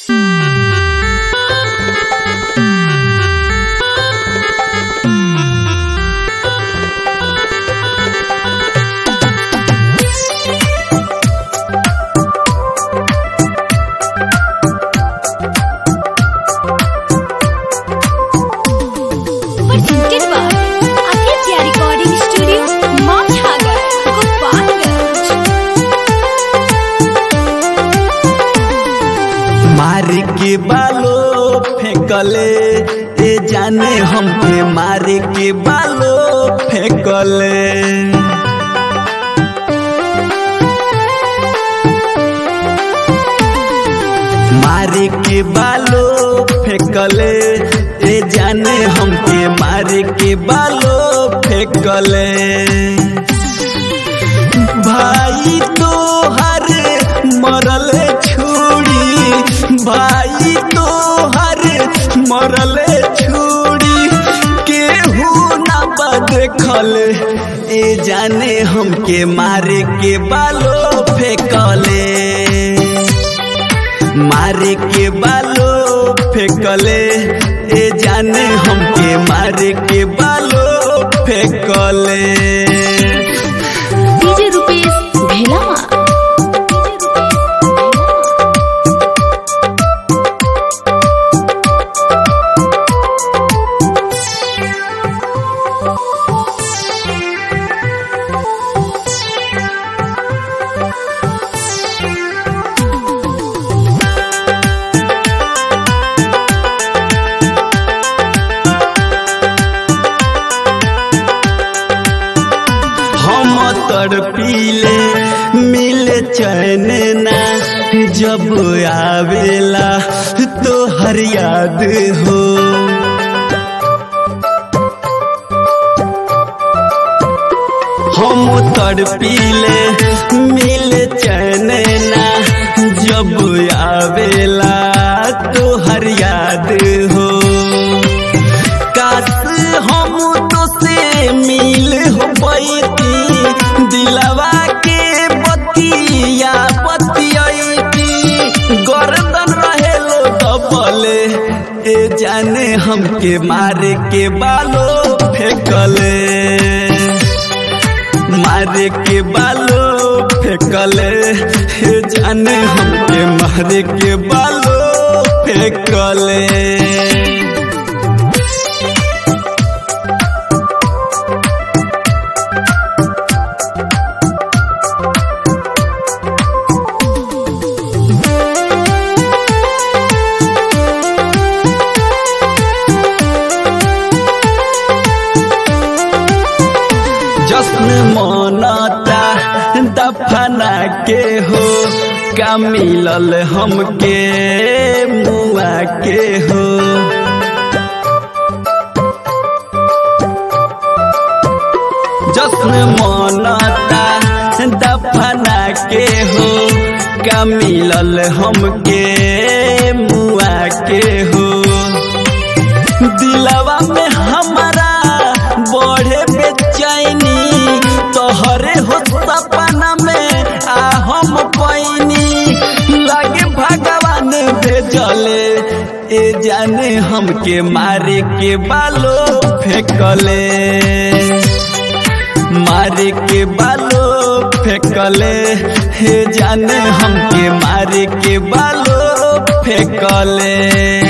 मारे के बालो फेंकले ए जाने हमके मारे के बालो फेंकले। मारे के बालो फेंकले ए जाने हमके मारे के बालो फेंकले। भाई तो हर मरल छुड़ी, भाई तो हर मरल छुड़ी, केहू ना देखल ए जाने हमके मारे के बालो फेंकले। मारे के बालो फेंकले ए जाने हमके मारे के बालो फेंकले। डीजे रुपेश भेला पीले मिले चैन ना जब आवेला तो हर याद हो। हम तड़पीले मिले चैन ना जब आवेला तो हर याद हो। काश हम तो से मिल हो पैती, दिलवा के बतिया बतियाती, गर्दन रहेलो दबले ए जाने हमके मारे के बालो फेंकले। मारे के बालो फेंकले ए जाने हमके मारे के बालो फेंकले। जश्न मनाता दफना के हो, का मिलल हमके मुआ के हो। जश्न मनाता दफना के हो, का मिलल हमके मुआ के हो। दिलवा में हमारा बढ़े बेचैनी, तोहरे हो सपना में आ हम पैनी, लागे भगवान भेजले ए जाने हमके मारे के बालो फेंकले। मारे के बालो फेंकले ए जाने हमके मारे के बालो फेंकले।